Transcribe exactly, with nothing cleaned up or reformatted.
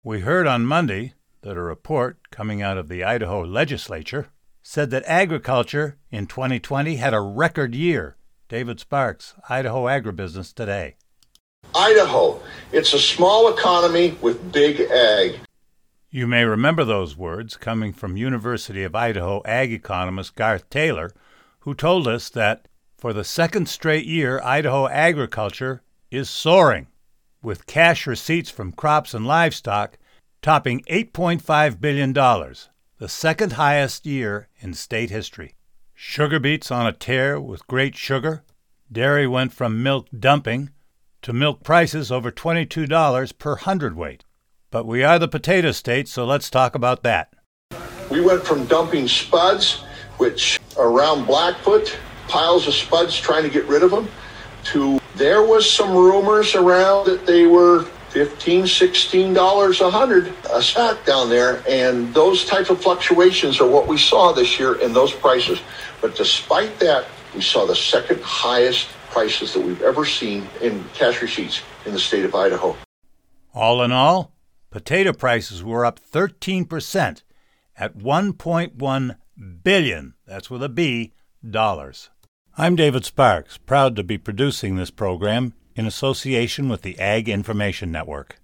We heard on Monday that a report coming out of the Idaho legislature said that agriculture in twenty twenty had a record year. David Sparks, Idaho Agribusiness Today. Idaho, it's a small economy with big ag. You may remember those words coming from University of Idaho ag economist Garth Taylor, who told us that for the second straight year, Idaho agriculture is soaring, with cash receipts from crops and livestock topping eight point five billion dollars, the second highest year in state history. Sugar beets on a tear with great sugar. Dairy went from milk dumping to milk prices over twenty-two dollars per hundredweight. But we are the potato state, so let's talk about that. We went from dumping spuds, which around Blackfoot, piles of spuds trying to get rid of them, to there was some rumors around that they were fifteen dollars, sixteen dollars a hundred a sack down there, and those type of fluctuations are what we saw this year in those prices. But despite that, we saw the second highest prices that we've ever seen in cash receipts in the state of Idaho. All in all, potato prices were up thirteen percent at one point one billion, that's with a B, dollars. I'm David Sparks, proud to be producing this program in association with the Ag Information Network.